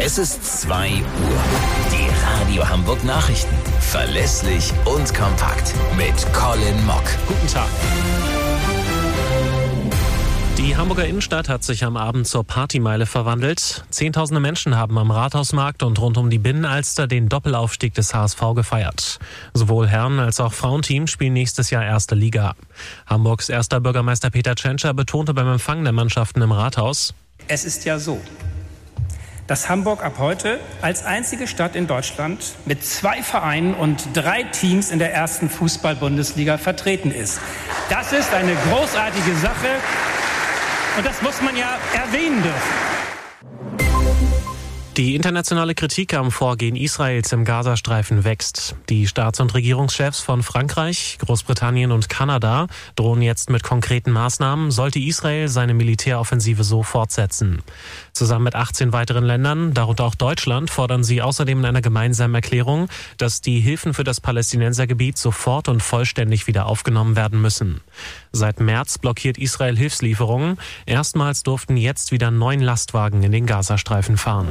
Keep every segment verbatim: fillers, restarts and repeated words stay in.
Es ist zwei Uhr. Die Radio Hamburg Nachrichten. Verlässlich und kompakt. Mit Colin Mock. Guten Tag. Die Hamburger Innenstadt hat sich am Abend zur Partymeile verwandelt. Zehntausende Menschen haben am Rathausmarkt und rund um die Binnenalster den Doppelaufstieg des H S V gefeiert. Sowohl Herren- als auch Frauenteams spielen nächstes Jahr erste Liga. Hamburgs erster Bürgermeister Peter Tschentscher betonte beim Empfang der Mannschaften im Rathaus: Es ist ja so, dass Hamburg ab heute als einzige Stadt in Deutschland mit zwei Vereinen und drei Teams in der ersten Fußball-Bundesliga vertreten ist. Das ist eine großartige Sache. Und das muss man ja erwähnen dürfen. Die internationale Kritik am Vorgehen Israels im Gazastreifen wächst. Die Staats- und Regierungschefs von Frankreich, Großbritannien und Kanada drohen jetzt mit konkreten Maßnahmen, sollte Israel seine Militäroffensive so fortsetzen. Zusammen mit achtzehn weiteren Ländern, darunter auch Deutschland, fordern sie außerdem in einer gemeinsamen Erklärung, dass die Hilfen für das Palästinensergebiet sofort und vollständig wieder aufgenommen werden müssen. Seit März blockiert Israel Hilfslieferungen. Erstmals durften jetzt wieder neun Lastwagen in den Gazastreifen fahren.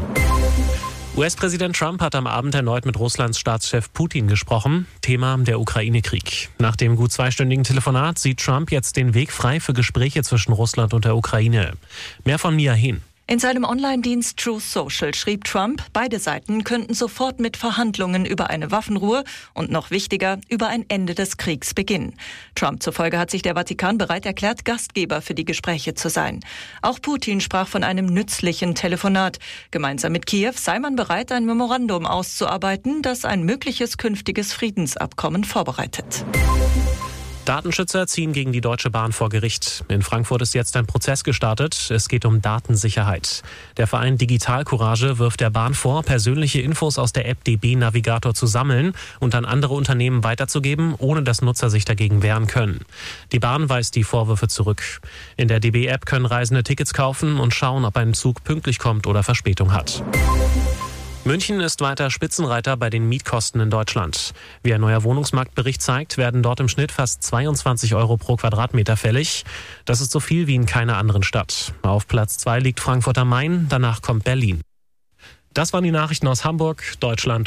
U S-Präsident Trump hat am Abend erneut mit Russlands Staatschef Putin gesprochen. Thema der Ukraine-Krieg. Nach dem gut zweistündigen Telefonat sieht Trump jetzt den Weg frei für Gespräche zwischen Russland und der Ukraine. Mehr von Mia Hehn. In seinem Online-Dienst Truth Social schrieb Trump, beide Seiten könnten sofort mit Verhandlungen über eine Waffenruhe und noch wichtiger, über ein Ende des Kriegs beginnen. Trump zufolge hat sich der Vatikan bereit erklärt, Gastgeber für die Gespräche zu sein. Auch Putin sprach von einem nützlichen Telefonat. Gemeinsam mit Kiew sei man bereit, ein Memorandum auszuarbeiten, das ein mögliches künftiges Friedensabkommen vorbereitet. Datenschützer ziehen gegen die Deutsche Bahn vor Gericht. In Frankfurt ist jetzt ein Prozess gestartet. Es geht um Datensicherheit. Der Verein Digital Courage wirft der Bahn vor, persönliche Infos aus der App D B Navigator zu sammeln und an andere Unternehmen weiterzugeben, ohne dass Nutzer sich dagegen wehren können. Die Bahn weist die Vorwürfe zurück. In der D B-App können Reisende Tickets kaufen und schauen, ob ein Zug pünktlich kommt oder Verspätung hat. München ist weiter Spitzenreiter bei den Mietkosten in Deutschland. Wie ein neuer Wohnungsmarktbericht zeigt, werden dort im Schnitt fast zweiundzwanzig Euro pro Quadratmeter fällig. Das ist so viel wie in keiner anderen Stadt. Auf Platz zwei liegt Frankfurt am Main, danach kommt Berlin. Das waren die Nachrichten aus Hamburg, Deutschland